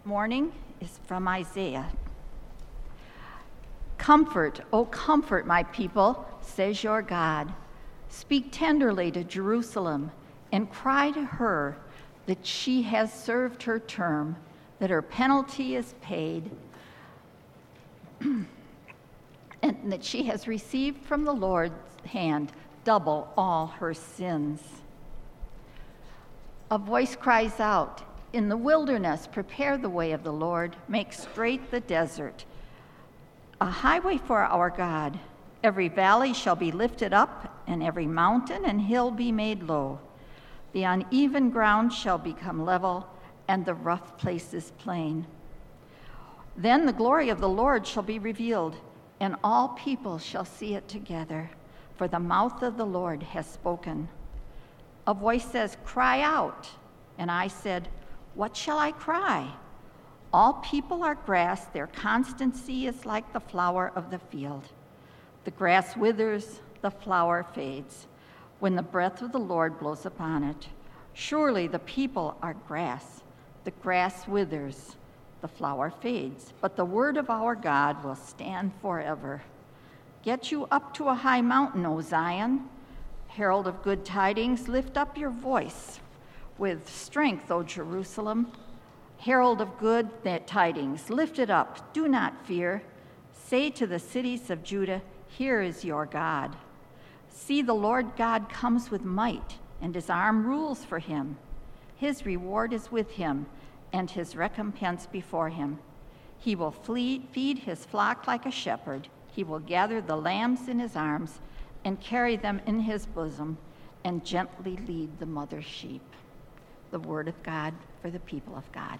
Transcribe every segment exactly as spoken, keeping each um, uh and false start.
morning is from Isaiah. Comfort, O comfort my people, says your God. Speak tenderly to Jerusalem and cry to her that she has served her term, that her penalty is paid, and that she has received from the Lord's hand double all her sins. A voice cries out, in the wilderness, prepare the way of the Lord, make straight the desert, a highway for our God. Every valley shall be lifted up, and every mountain and hill be made low. The uneven ground shall become level, and the rough places plain. Then the glory of the Lord shall be revealed, and all people shall see it together, for the mouth of the Lord has spoken. A voice says, cry out. And I said, what shall I cry? All people are grass, their constancy is like the flower of the field. The grass withers, the flower fades, when the breath of the Lord blows upon it. Surely the people are grass. The grass withers, the flower fades, but the word of our God will stand forever. Get you up to a high mountain, O Zion. Herald of good tidings, lift up your voice with strength, O Jerusalem. Herald of good tidings, lift it up, do not fear. Say to the cities of Judah, here is your God. See, the Lord God comes with might, and his arm rules for him. His reward is with him, and his recompense before him. He will flee, feed his flock like a shepherd. He will gather the lambs in his arms and carry them in his bosom, and gently lead the mother sheep. The word of God for the people of God.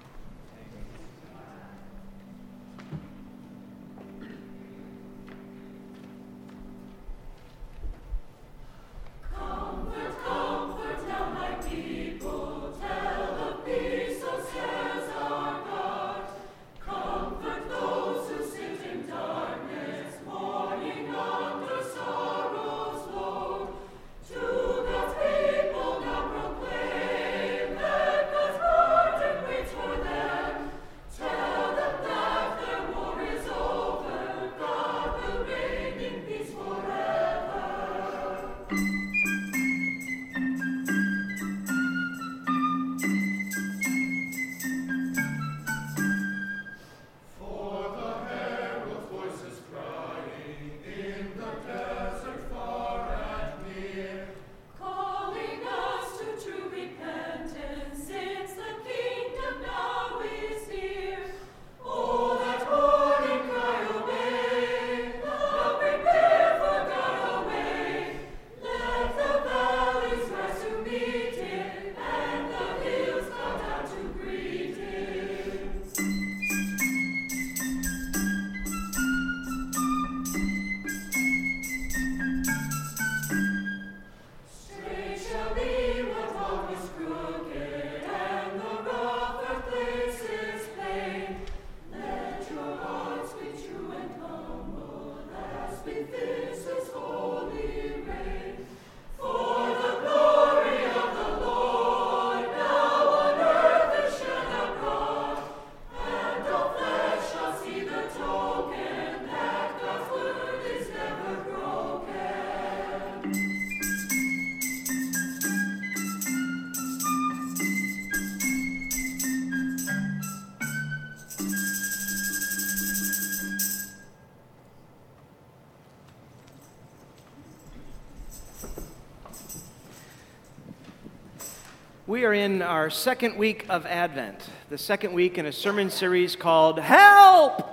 We are in our second week of Advent, the second week in a sermon series called Help,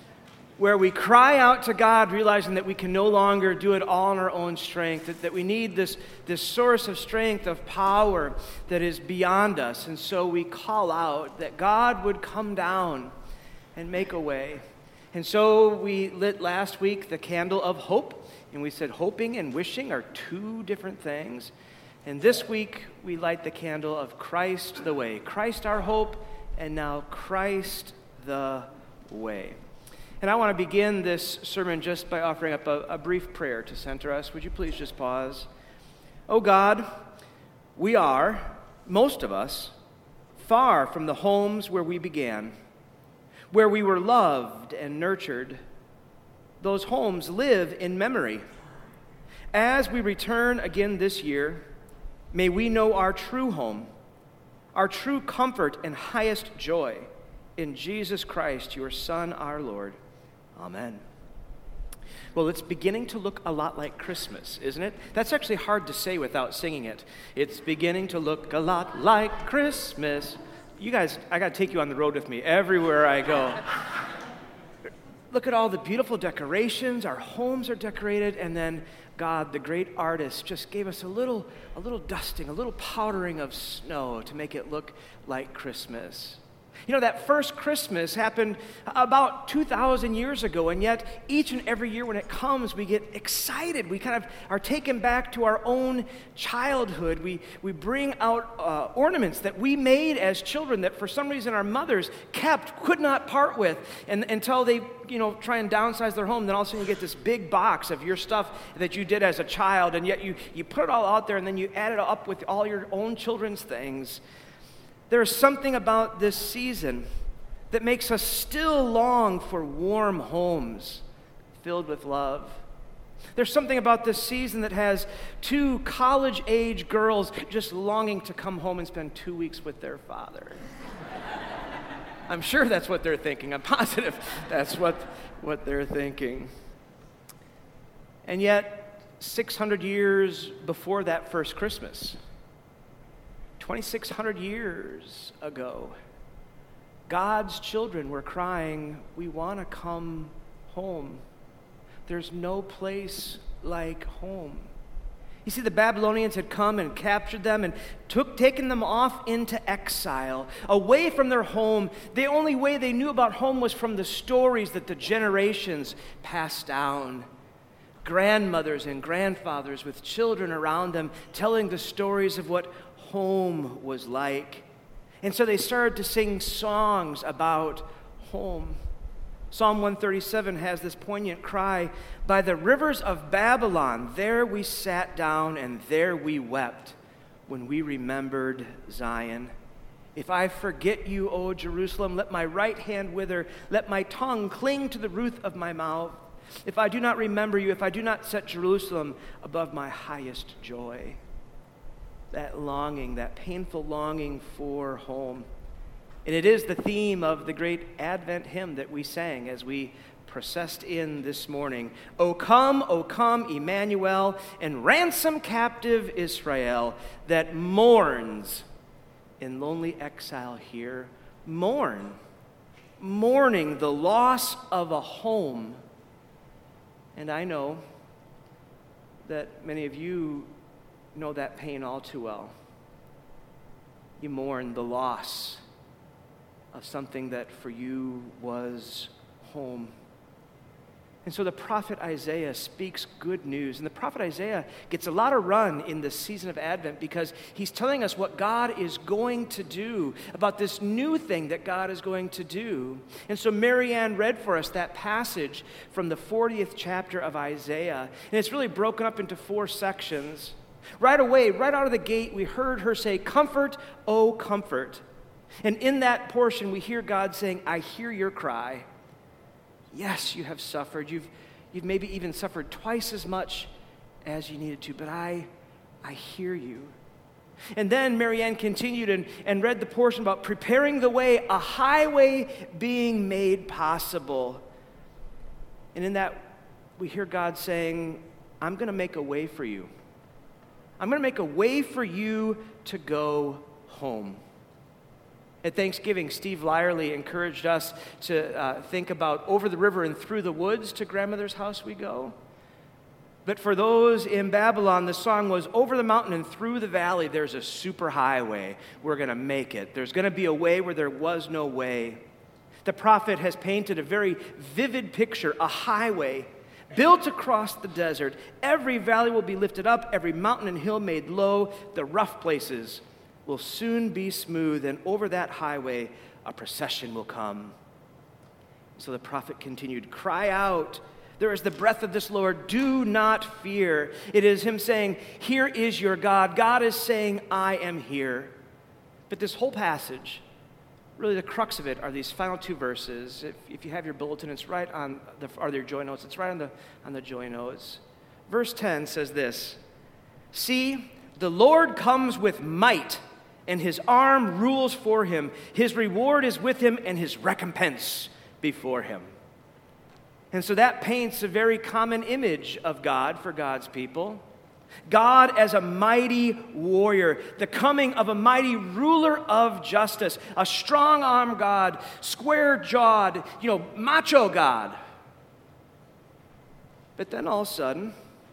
where we cry out to God, realizing that we can no longer do it all in our own strength, that, that we need this, this source of strength, of power that is beyond us. And so we call out that God would come down and make a way. And so we lit last week the candle of hope, and we said hoping and wishing are two different things. And this week, we light the candle of Christ the way. Christ our hope, and now Christ the way. And I want to begin this sermon just by offering up a, a brief prayer to center us. Would you please just pause? Oh God, we are, most of us, far from the homes where we began. where we were loved and nurtured. Those homes live in memory. As we return again this year, may we know our true home, our true comfort and highest joy in Jesus Christ, your Son, our Lord. Amen. Well, it's beginning to look a lot like Christmas, isn't it? That's actually hard to say without singing it. It's beginning to look a lot like Christmas. You guys, I got to take you on the road with me everywhere I go. Look at all the beautiful decorations. Our homes are decorated, and then God, the great artist, just gave us a little, a little dusting, a little powdering of snow to make it look like Christmas. You know, that first Christmas happened about two thousand years ago, and yet each and every year when it comes, we get excited. We kind of are taken back to our own childhood. We, we bring out uh, ornaments that we made as children that for some reason our mothers kept, could not part with, and until they, you know, try and downsize their home. Then all of a sudden you get this big box of your stuff that you did as a child, and yet you, you put it all out there, and then you add it up with all your own children's things. There is something about this season that makes us still long for warm homes filled with love. There's something about this season that has two college-age girls just longing to come home and spend two weeks with their father. I'm sure that's what they're thinking. I'm positive that's what, what they're thinking. And yet, six hundred years before that first Christmas, twenty-six hundred years ago, God's children were crying, "We want to come home. There's no place like home." You see, the Babylonians had come and captured them and took taken them off into exile, away from their home. The only way they knew about home was from the stories that the generations passed down. Grandmothers and grandfathers with children around them telling the stories of what home was like. And so they started to sing songs about home. Psalm one thirty-seven has this poignant cry, "By the rivers of Babylon, there we sat down and there we wept when we remembered Zion. If I forget you, O Jerusalem, let my right hand wither, let my tongue cling to the roof of my mouth. If I do not remember you, if I do not set Jerusalem above my highest joy." That longing, that painful longing for home. And it is the theme of the great Advent hymn that we sang as we processed in this morning. "O come, O come, Emmanuel, and ransom captive Israel that mourns in lonely exile here." Mourn, mourning the loss of a home. And I know that many of you know that pain all too well. You mourn the loss of something that for you was home. And so the prophet Isaiah speaks good news. And the prophet Isaiah gets a lot of run in this season of Advent because he's telling us what God is going to do, about this new thing that God is going to do. And so Marianne read for us that passage from the fortieth chapter of Isaiah. And it's really broken up into four sections. Right away, right out of the gate, we heard her say, "Comfort, oh comfort." And in that portion, we hear God saying, "I hear your cry. Yes, you have suffered. You've, you've maybe even suffered twice as much as you needed to, but I, I hear you." And then Marianne continued and, and read the portion about preparing the way, a highway being made possible. And in that, we hear God saying, "I'm going to make a way for you. I'm going to make a way for you to go home." At Thanksgiving, Steve Lyerly encouraged us to uh, think about over the river and through the woods to grandmother's house we go. But for those in Babylon, the song was over the mountain and through the valley, there's a super highway. We're going to make it. There's going to be a way where there was no way. The prophet has painted a very vivid picture, a highway built across the desert. Every valley will be lifted up, every mountain and hill made low. The rough places will soon be smooth, and over that highway a procession will come. So the prophet continued, "Cry out, there is the breath of this Lord, do not fear." It is him saying, "Here is your God." God is saying, "I am here." But this whole passage really the crux of it are these final two verses. If, if you have your bulletin, it's right on the, or your joy notes, it's right on the, on the joy notes. Verse ten says this, "See, the Lord comes with might, and his arm rules for him. His reward is with him, and his recompense before him." And so that paints a very common image of God for God's people. God as a mighty warrior, the coming of a mighty ruler of justice, a strong-armed God, square-jawed, you know, macho God. But then all of a sudden,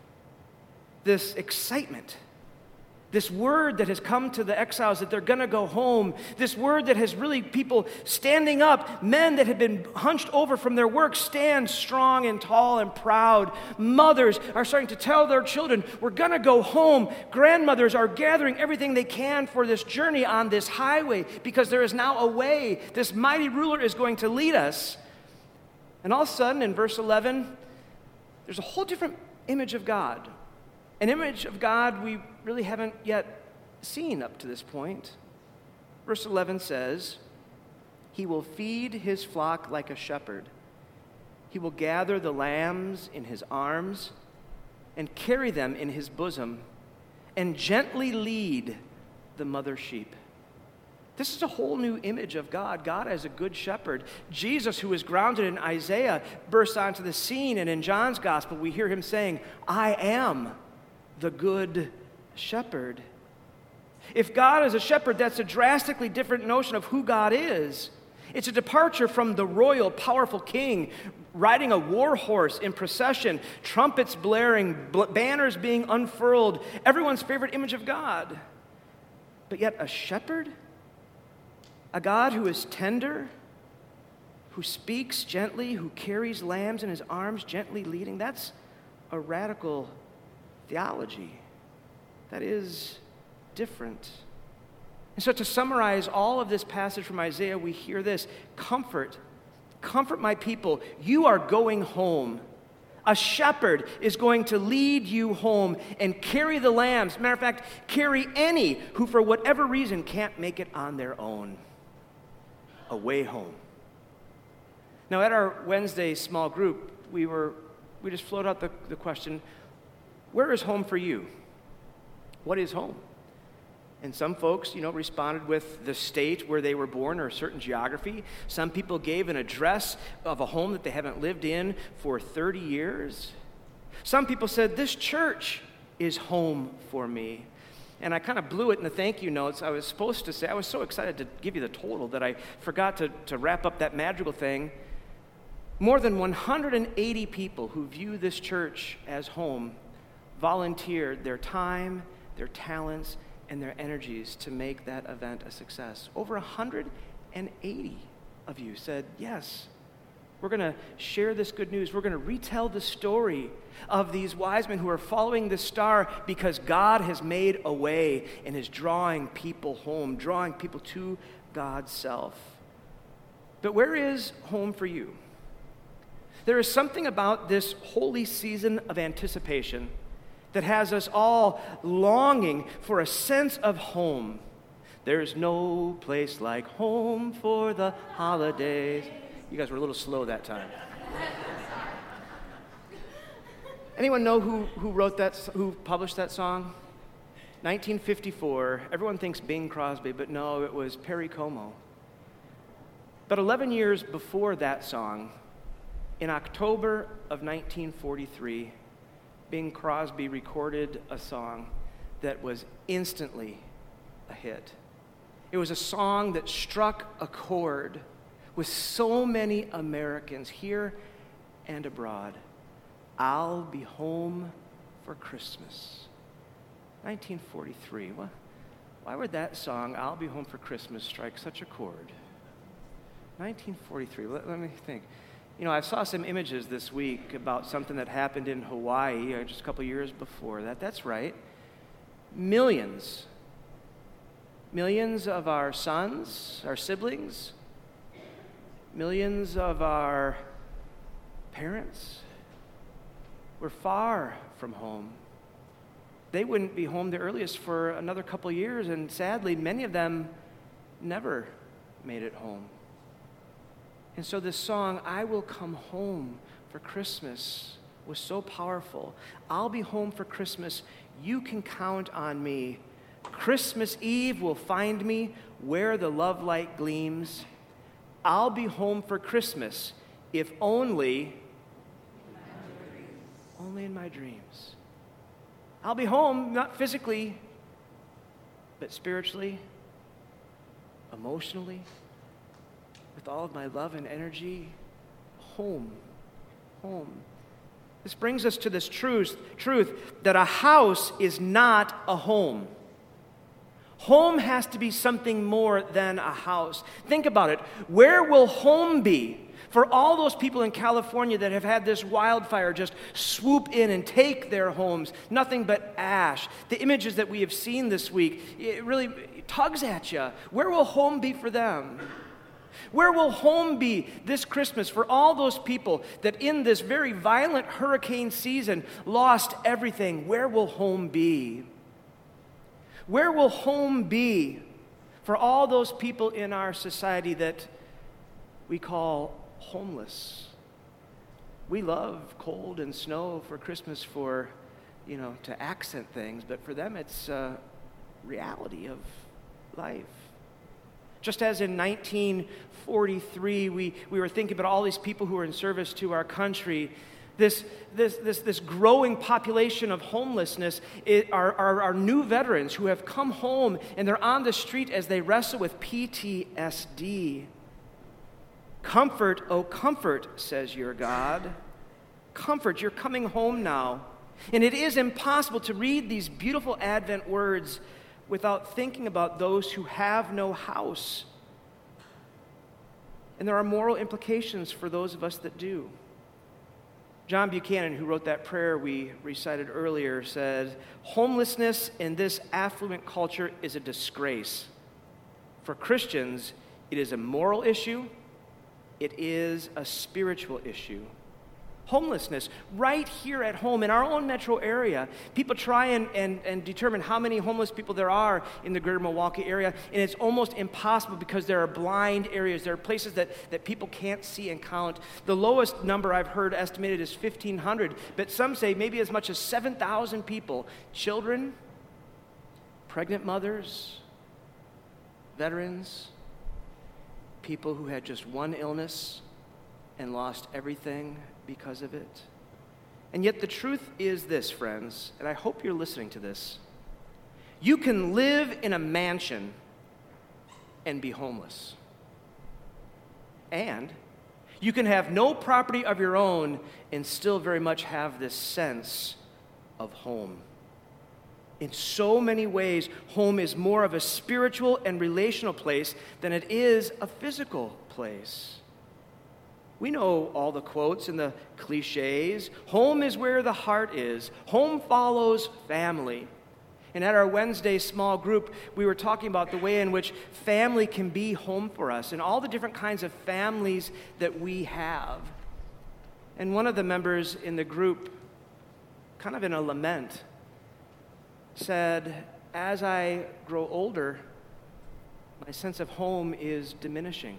this excitement, this word that has come to the exiles that they're going to go home, this word that has really people standing up, men that had been hunched over from their work stand strong and tall and proud. Mothers are starting to tell their children, we're going to go home. Grandmothers are gathering everything they can for this journey on this highway because there is now a way. This mighty ruler is going to lead us. And all of a sudden, in verse eleven, there's a whole different image of God. An image of God we really haven't yet seen up to this point. Verse eleven says, "He will feed his flock like a shepherd. He will gather the lambs in his arms and carry them in his bosom and gently lead the mother sheep." This is a whole new image of God, God as a good shepherd. Jesus, who is grounded in Isaiah, bursts onto the scene, and in John's gospel we hear him saying, "I am the good shepherd." If God is a shepherd, that's a drastically different notion of who God is. It's a departure from the royal, powerful king riding a war horse in procession, trumpets blaring, bl- banners being unfurled, everyone's favorite image of God. But yet a shepherd? A God who is tender, who speaks gently, who carries lambs in his arms, gently leading, that's a radical theology. That is different. And so to summarize all of this passage from Isaiah, we hear this: comfort, comfort my people, you are going home. A shepherd is going to lead you home and carry the lambs. Matter of fact, carry any who for whatever reason can't make it on their own. A way home. Now at our Wednesday small group, we were we just floated out the, the question, where is home for you? What is home? And some folks, you know, responded with the state where they were born or a certain geography. Some people gave an address of a home that they haven't lived in for thirty years. Some people said, this church is home for me. And I kind of blew it in the thank you notes. I was supposed to say, I was so excited to give you the total that I forgot to, to wrap up that magical thing. More than one hundred eighty people who view this church as home volunteered their time, their talents, and their energies to make that event a success. Over one hundred eighty of you said, yes, we're going to share this good news. We're going to retell the story of these wise men who are following the star because God has made a way and is drawing people home, drawing people to God's self. But where is home for you? There is something about this holy season of anticipation that has us all longing for a sense of home. There's no place like home for the holidays. You guys were a little slow that time. Anyone know who, who wrote that, who published that song? nineteen fifty-four. Everyone thinks Bing Crosby, but no, it was Perry Como. But eleven years before that song, in October of nineteen forty-three, Bing Crosby recorded a song that was instantly a hit. It was a song that struck a chord with so many Americans here and abroad. I'll be home for Christmas. nineteen forty-three. Well, why would that song, I'll be home for Christmas, strike such a chord? nineteen forty-three. Let, let me think. You know, I saw some images this week about something that happened in Hawaii just a couple years before that. That's right. Millions, millions of our sons, our siblings, millions of our parents were far from home. They wouldn't be home the earliest for another couple years, and sadly, many of them never made it home. And so this song, I Will Come Home for Christmas, was so powerful. I'll be home for Christmas. You can count on me. Christmas Eve will find me where the love light gleams. I'll be home for Christmas, if only, only in my dreams. I'll be home, not physically, but spiritually, emotionally, with all of my love and energy. Home, home. This brings us to this truth, truth that a house is not a home. Home has to be something more than a house. Think about it. Where will home be for all those people in California that have had this wildfire just swoop in and take their homes? Nothing but ash. The images that we have seen this week, it really tugs at you. Where will home be for them? Where will home be this Christmas for all those people that in this very violent hurricane season lost everything? Where will home be? Where will home be for all those people in our society that we call homeless? We love cold and snow for Christmas for, you know, to accent things, but for them it's a reality of life. Just as in nineteen forty-three, we, we were thinking about all these people who were in service to our country. This, this, this, this growing population of homelessness it, are, are, are new veterans who have come home and they're on the street as they wrestle with P T S D. Comfort, oh comfort, says your God. Comfort, you're coming home now. And it is impossible to read these beautiful Advent words without thinking about those who have no house. And there are moral implications for those of us that do. John Buchanan, who wrote that prayer we recited earlier, said, homelessness in this affluent culture is a disgrace. For Christians, it is a moral issue. It is a spiritual issue. Homelessness, right here at home in our own metro area. People try and, and, and determine how many homeless people there are in the greater Milwaukee area, and it's almost impossible because there are blind areas. There are places that, that people can't see and count. The lowest number I've heard estimated is fifteen hundred, but some say maybe as much as seven thousand people. Children, pregnant mothers, veterans, people who had just one illness and lost everything because of it. And yet the truth is this, friends, and I hope you're listening to this. You can live in a mansion and be homeless. And you can have no property of your own and still very much have this sense of home. In so many ways, home is more of a spiritual and relational place than it is a physical place. We know all the quotes and the cliches. Home is where the heart is. Home follows family. And at our Wednesday small group, we were talking about the way in which family can be home for us and all the different kinds of families that we have. And one of the members in the group, kind of in a lament, said, as I grow older, my sense of home is diminishing.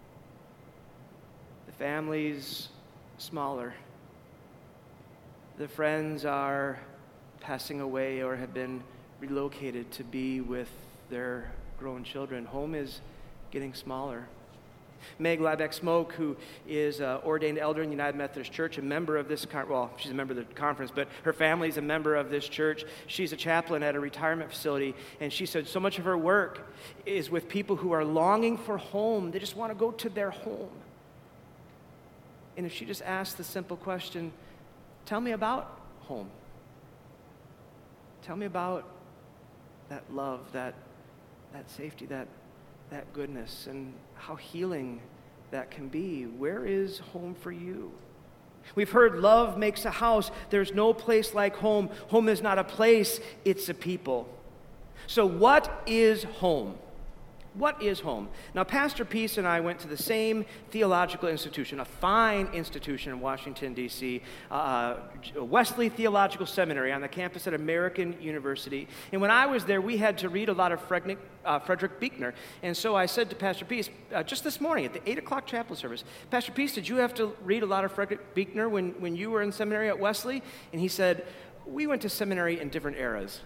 The family's smaller. The friends are passing away or have been relocated to be with their grown children. Home is getting smaller. Meg Liebeck-Smoke, who is an ordained elder in the United Methodist Church, a member of this, con- well, she's a member of the conference, but her family is a member of this church. She's a chaplain at a retirement facility, and she said so much of her work is with people who are longing for home. They just want to go to their home. And if she just asked the simple question, tell me about home. Tell me about that love, that, that safety, that that goodness, and how healing that can be. Where is home for you? We've heard love makes a house. There's no place like home. Home is not a place, it's a people. So what is home? What is home? Now, Pastor Peace and I went to the same theological institution, a fine institution in Washington, D C, uh, Wesley Theological Seminary on the campus at American University. And when I was there, we had to read a lot of Frederick, uh, Frederick Buechner. And so I said to Pastor Peace, uh, just this morning at the eight o'clock chapel service, Pastor Peace, did you have to read a lot of Frederick Buechner when, when you were in seminary at Wesley? And he said, we went to seminary in different eras.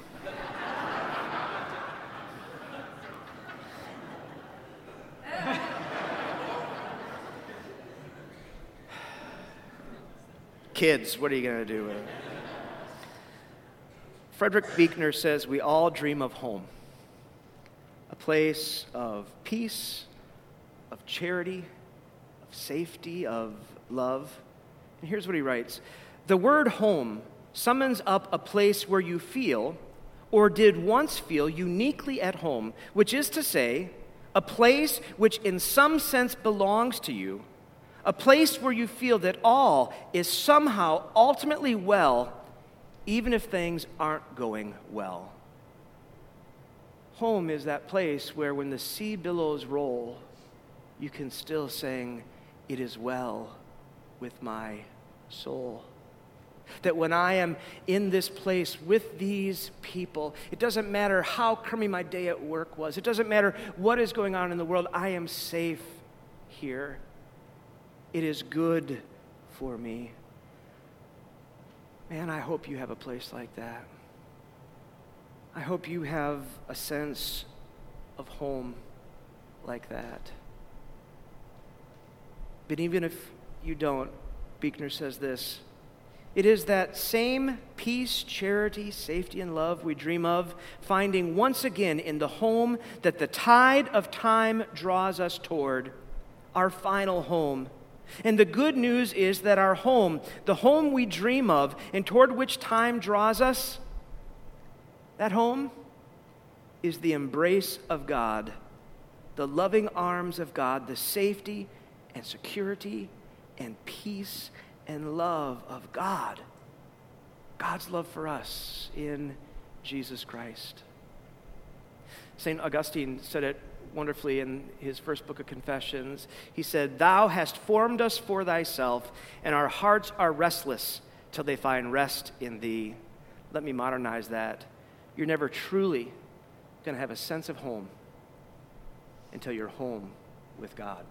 Kids, what are you going to do with it? Frederick Buechner says we all dream of home, a place of peace, of charity, of safety, of love. And here's what he writes. The word home summons up a place where you feel, or did once feel, uniquely at home, which is to say, a place which in some sense belongs to you, a place where you feel that all is somehow ultimately well, even if things aren't going well. Home is that place where when the sea billows roll, you can still sing, "It is well with my soul." That when I am in this place with these people, it doesn't matter how crummy my day at work was. It doesn't matter what is going on in the world. I am safe here. It is good for me. Man, I hope you have a place like that. I hope you have a sense of home like that. But even if you don't, Buechner says this, it is that same peace, charity, safety, and love we dream of, finding once again in the home that the tide of time draws us toward, our final home. And the good news is that our home, the home we dream of and toward which time draws us, that home is the embrace of God, the loving arms of God, the safety and security and peace and love of God. God's love for us in Jesus Christ. Saint Augustine said it wonderfully in his first book of Confessions. He said, "Thou hast formed us for thyself, and our hearts are restless till they find rest in thee." Let me modernize that. You're never truly going to have a sense of home until you're home with God.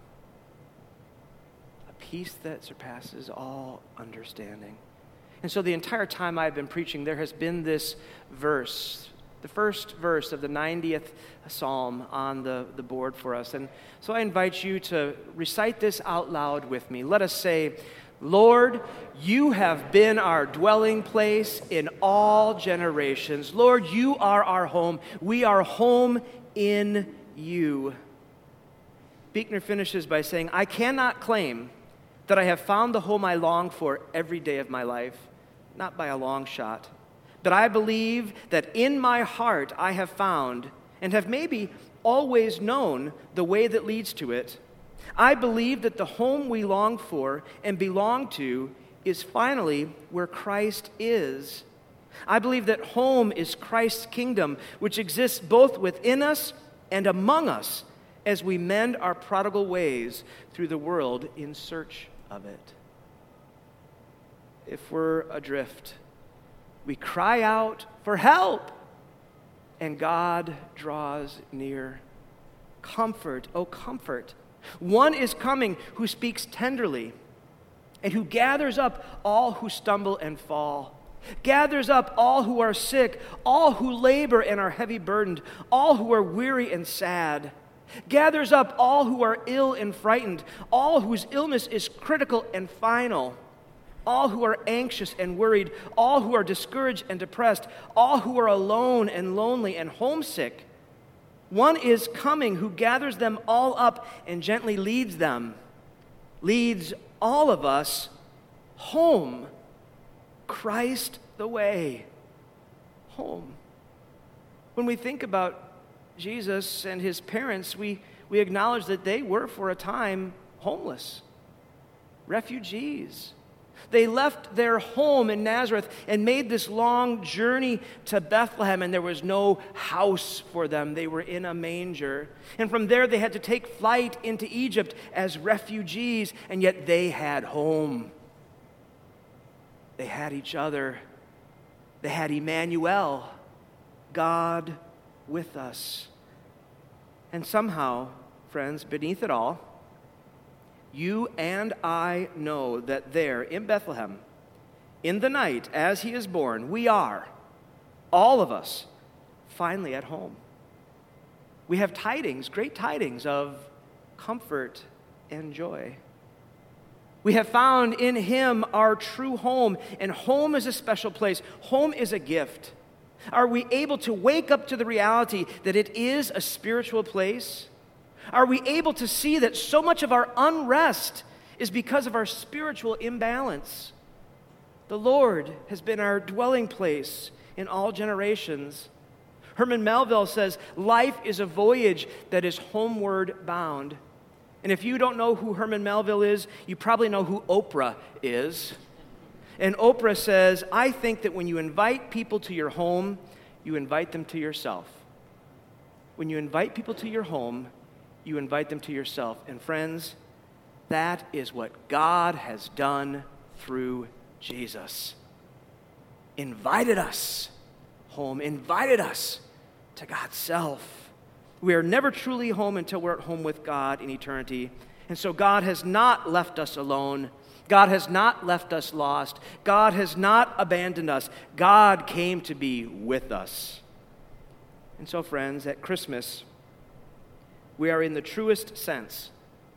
A peace that surpasses all understanding. And so the entire time I've been preaching, there has been this verse, the first verse of the ninetieth Psalm on the, the board for us. And so I invite you to recite this out loud with me. Let us say, "Lord, you have been our dwelling place in all generations. Lord, you are our home. We are home in you." Buechner finishes by saying, "I cannot claim that I have found the home I long for every day of my life, not by a long shot. But I believe that in my heart I have found and have maybe always known the way that leads to it. I believe that the home we long for and belong to is finally where Christ is. I believe that home is Christ's kingdom, which exists both within us and among us as we mend our prodigal ways through the world in search of it." If we're adrift, we cry out for help, and God draws near. Comfort, oh comfort. One is coming who speaks tenderly and who gathers up all who stumble and fall, gathers up all who are sick, all who labor and are heavy burdened, all who are weary and sad, gathers up all who are ill and frightened, all whose illness is critical and final, all who are anxious and worried, all who are discouraged and depressed, all who are alone and lonely and homesick. One is coming who gathers them all up and gently leads them, leads all of us home. Christ the way. Home. When we think about Jesus and his parents, we, we acknowledge that they were for a time homeless, refugees. They left their home in Nazareth and made this long journey to Bethlehem, and there was no house for them. They were in a manger. And from there, they had to take flight into Egypt as refugees, and yet they had home. They had each other. They had Emmanuel, God with us. And somehow, friends, beneath it all, you and I know that there in Bethlehem, in the night as he is born, we are, all of us, finally at home. We have tidings, great tidings of comfort and joy. We have found in him our true home, and home is a special place. Home is a gift. Are we able to wake up to the reality that it is a spiritual place? Are we able to see that so much of our unrest is because of our spiritual imbalance? The Lord has been our dwelling place in all generations. Herman Melville says, life is a voyage that is homeward bound. And if you don't know who Herman Melville is, you probably know who Oprah is. And Oprah says, I think that when you invite people to your home, you invite them to yourself. When you invite people to your home, you invite them to yourself. And friends, that is what God has done through Jesus. Invited us home, invited us to God's self. We are never truly home until we're at home with God in eternity. And so God has not left us alone. God has not left us lost. God has not abandoned us. God came to be with us. And so, friends, at Christmas, we are in the truest sense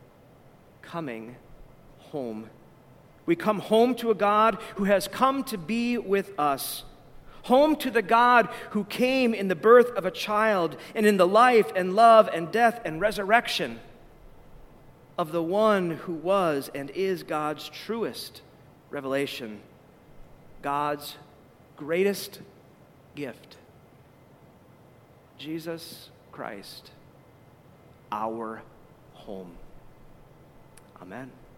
coming home. We come home to a God who has come to be with us. Home to the God who came in the birth of a child and in the life and love and death and resurrection of the one who was and is God's truest revelation, God's greatest gift, Jesus Christ, our home. Amen.